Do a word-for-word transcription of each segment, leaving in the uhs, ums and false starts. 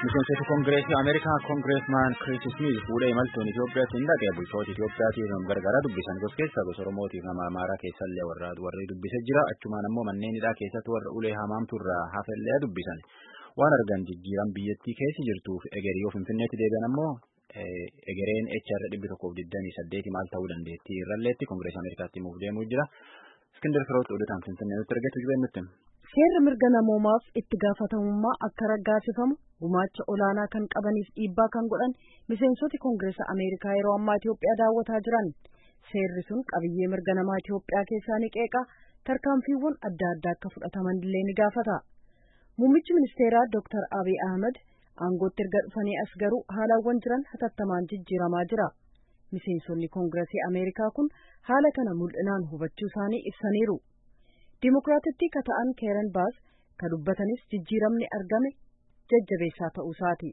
Miseensa Koongireesii Ameerikaa Koongireesmaan Chris Smith fuudhee imaltuun Itoophiyaatti hin dhaqee bulchoota Itoophiyaatiin gargaara dubbisan gosa keessaa gosa Oromootiif nama Amaaraa keessallee warra warri dubbisee jira. Achumaan ammoo manneen hidhaa keessatti warra ulee hamaamturraa hafellee dubbisan. Waan argan jijjiiran biyyattii keessa jirtuuf egerii yoo Finfinneetti deebi'an ammoo egereen H R dhibbi tokkoof digdamii saddeeti maal ta'uu dandeetti irralleetti Koongireesii Ameerikaatti himuuf deemuu jira. Iskindar Firoot odeetaan Finfinnee nutti argatu jibeen nutti. Seerri mirga namoomaaf itti gaafatamummaa akka raggaasifamu gumaacha olaanaa kan qabaniif dhiibbaa kan godhan miseensoti Koongireesa Ameerikaa yeroo ammaa Itoophiyaa daawwataa jiran. Seerri sun qabiyyee mirga namaa Itoophiyaa keessaa ni qeeqa, tarkaanfiiwwan adda addaa akka fudhataman illee ni gaafata. Muummichi ministeeraa Dooktar Abiy Ahmed aangootti erga dhufanii as garuu haalawwan jiran hatattamaan jijjiiramaa jira. Miseensonni Koongireesii Ameerikaa kun haala kana mul'inaan hubachuu isaanii ibsaniiru. Dimokiraatittii ka ta'an Karen Bass ka dubbatanis jijjiiramni argame jajjabeessaa ta'uu isaati.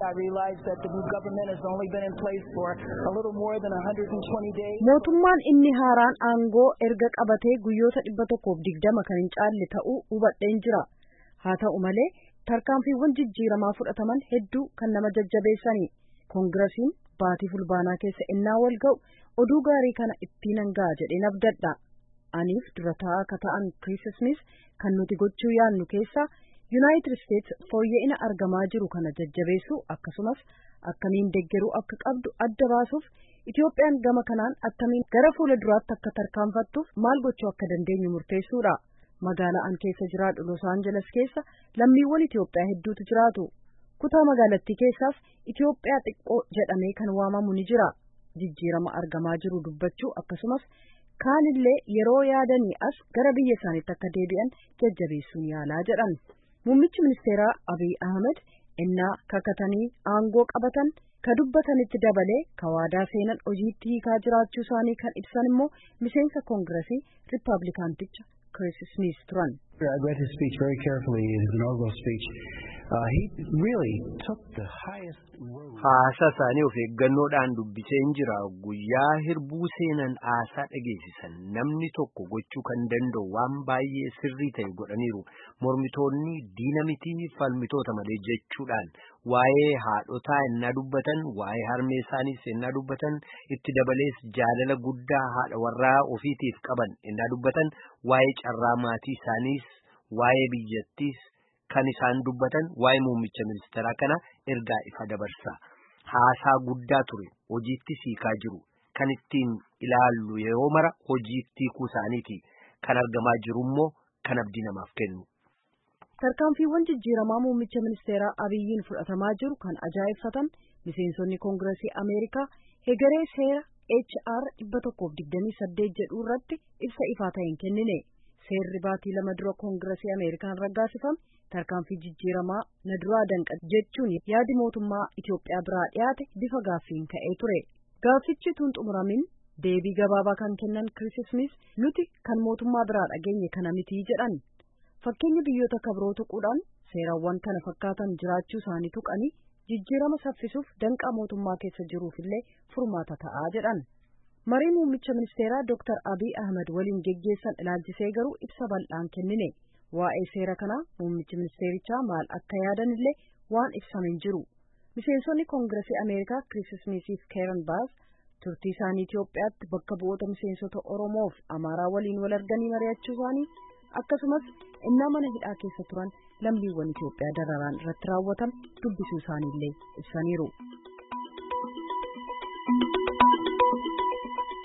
Mootummaan inni haaraan aangoo erga qabatee guyyoota dhibba tokkoof digdama kan hin caalle ta'uu hubadheen jira. Haa ta'u malee tarkaanfiiwwan jijjiiramaa fudhataman hedduu kan nama jajjabeessani. Koongiresiin baatii fulbaanaa keessa innaa wal ga'u oduu gaarii kana ittiin hangaa jedheen abdadha. Aniif dura taa'aa ka ta'an Chris Smith kan nuti gochuu yaannu keessaa United States fooyya'ina argamaa jiru kana jajjabeessuu akkasumas akkamiin deggeruu akka qabdu adda baasuuf Itoophiyaan gama kanaan attamiin gara fuula duraatti akka tarkaanfattuuf maal gochuu akka dandeenyu murteessuudha. Magaalaa an keessa jiraadhu Los Angeles keessa lammiiwwan Itoophiyaa hedduutu jiraatu. Kutaa magaalattii keessaas Itoophiyaa xiqqoo jedhamee kan waamamu ni jira. Jijjiirama argamaa jiru dubbachuu akkasumas kaanillee yeroo yaadanii as gara biyya isaaniitti akka deebi'an jajjabeessuun yaalaa jedhan. Muummichi ministeeraa Abiy Ahmed innaa kakatanii aangoo qabatan ka dubbatanitti dabalee ka waadaa seenan hojiitti hiikaa jiraachuu isaanii kan ibsan immoo miseensa Koongiresii Riippaabilikaanticha Chris Smith turan. I read his speech very carefully, his inaugural speech. Uh, he really took the highest road. Haasaa isaanii of eeggannoodhaan dubbisee jira. Guyyaa hirbuu seenan haasaa dhageessisan namni tokko gochuu kan danda'u waan baay'ee sirrii ta'e godhaniiru. Mormitoonni diina mitii falmitoota malee jechuudhaan waa'ee haadhotaa ennaa dubbatan, waa'ee harmee isaaniis ennaa dubbatan, itti dabalees jaalala guddaa haadha warraa ofiitiif qaban ennaa dubbatan, waa'ee carraa maatii isaaniis, waa'ee biyyattiis kan isaan dubbatan waa'ee muummicha ministeeraa kana ergaa ifa dabarsa. Haasaa guddaa ture, hojiitti siikaa jiru. Kan ittiin ilaallu yeroo mara hojiitti hiikuu isaaniiti. Kan argamaa jiru immoo kan abdii namaaf kennu. Tarkaanfiiwwan jijjiiramaa muummicha ministeeraa Abiyyiin fudhatamaa jiru kan ajaa'ibsatan miseensonni Koongiresii Ameerikaa hegeree seera H R dhibba tokkoof digdamii saddeet jedhu irratti ibsa ifaa ta'een kennine. Seerri baatii lama dura Koongiresii Ameerikaan raggaasifame tarkaanfii jijjiiramaa na duraa danqa jechuun yaadi mootummaa Itoophiyaa biraa dhiyaate bifa gaaffiin ka'ee ture. Gaaffichi tun xumuramin deebii gabaabaa kan kennan Chris Smith nuti kan mootummaa biraa dhageenye kana miti jedhan. Fakkeenya biyyoota kabiroo tuquudhaan seerawwan kana fakkaatan jiraachuu isaanii tuqanii jijjiirama saffisuuf danqaa mootummaa keessa jiruufillee furmaata ta'aa jedhan. Marii muummicha ministeeraa Dooktar Abiy Ahmed waliin geggeessan ilaalchisee garuu ibsa bal'aan kennine. Waa'ee seera kanaa muummichi ministeerichaa maal akka yaadan illee waan ibsamen jiru. Miseensonni Koongiresii Ameerikaa Chris Smithiif Karen Bass turtii isaanii Itoophiyaatti bakka bu'oota miseensota Oromoof Amaaraa waliin wal arganii mari'achuu isaanii akkasumas innaa mana hidhaa keessa turan lammiiwwan Itoophiyaa dararaan irratti raawwatan dubbisuu isaaniillee ibsaniiru.